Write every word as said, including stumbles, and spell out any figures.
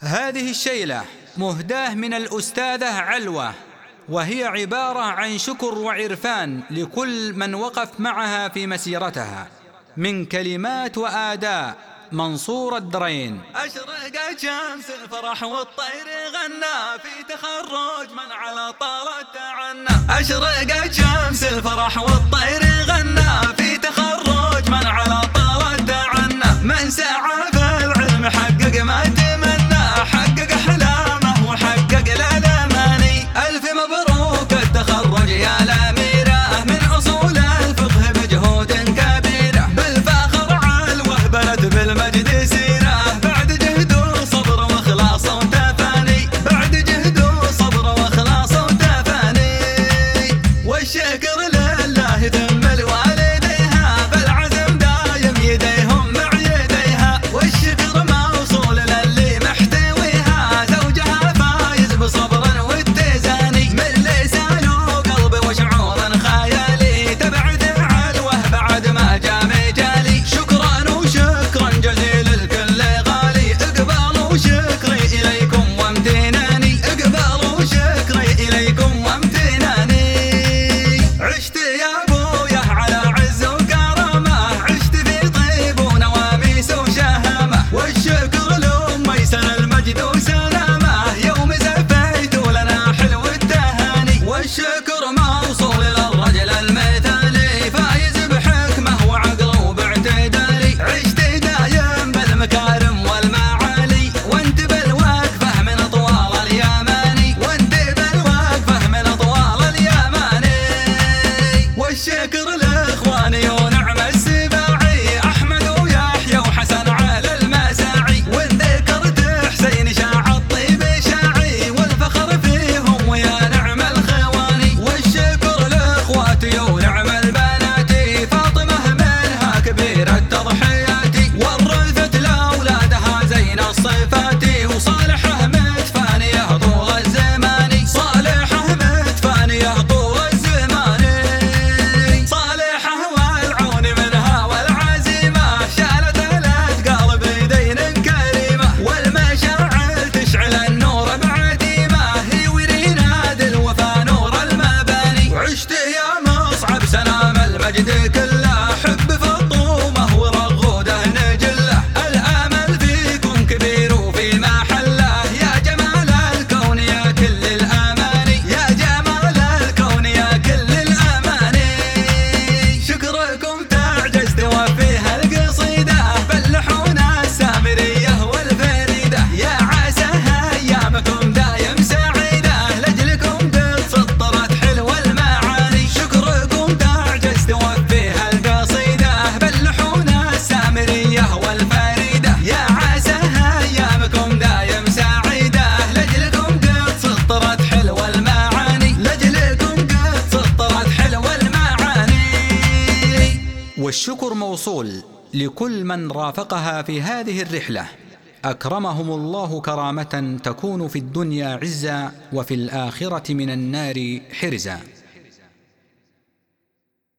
هذه الشيلة مهداة من الأستاذة علوة، وهي عبارة عن شكر وعرفان لكل من وقف معها في مسيرتها، من كلمات وآداء منصور الدرين. أشرقت شمس الفرح والطير غنى في تخرج من على طالت تعنى. أشرقت شمس الفرح والطير غنى في تخرج من على طالت تعنى. من سعى في العلم حقق ما تمنى، حقق أحلامه وحقق الأماني. ألف مبروك التخرج يا الأميرة، من أصول الفقه بجهود كبيرة. بالفخر علوة بلد بالمجد سيرة، بعد جهد وصبر وإخلاص وتفاني. بعد جهد وصبر وإخلاص وتفاني. والشكر لله ثم الوالديها، بالعزم دايم يديهم مع يديها. والشكر موصول للي محتويها، زوجها فايز بصبر والتزاني. من لسان وقلب وشعور خيالي، تبعث علوة بعد ما جاء مجالي. شكرا وشكرا جزيل الكل غالي، اقبال وشكري إليكم وامتناني. اقبال وشكري إليكم وامتناني. عشت يا ابويا على عز وكرامه، عشت في طيب ونواميس وشهامه. والشكر لأمي سن المجد وسلامه، يوم زفيتوا لنا حلو التهاني. والشكر موصول للرجل المثالي، فايز بحكمه وعقل وباعتدالي. عشت دايم بالمكارم والمعالي، وانت بالوقفه من طوال اليماني. وانت بالوقفه من طوال اليماني. والشكر لاخواني ونعم السباعي، احمد ويحيى وحسن على المساعي. وان ذكرت حسين شاع الطيب شاعي، والفخر فيهم ويا نعم الخواني. والشكر لاخواتي ونعم البناتي، فاطمه منها كبيره تضحياتي. ورثت لاولادها زين الصفات، وصالحه متفانيه طول الزمان. صالحه متفانيه طول الزمان. صالحه والعون منها والعزيمه، شالت الاثقال بيدين كريمه. والمشاعل تشعل النور بعديمه، هي وريناد الوفا نور المباني. وعشت يا مصعب سلام المجد كله، حب فطومه ورغوده نجله. الامل فيكم كبير وفي محله، يا جمال الكون يا كل الاماني. يا جمال الكون يا كل الاماني. شكركم تعجز توفيها القصيده، باللحون السامريه والفريده. يا عسى ايامكم دايم سعيده، لاجلكم قد سطرت حلو المعاني. شكركم تعجز توفيها القصيده، باللحون السامريه والفريده. يا عسى ايامكم دايم سعيده، لاجلكم قد سطرت حلو المعاني. لاجلكم قد سطرت حلو المعاني. والشكر موصول لكل من رافقها في هذه الرحلة، أكرمهم الله كرامة تكون في الدنيا عزا، وفي الآخرة من النار حرزا.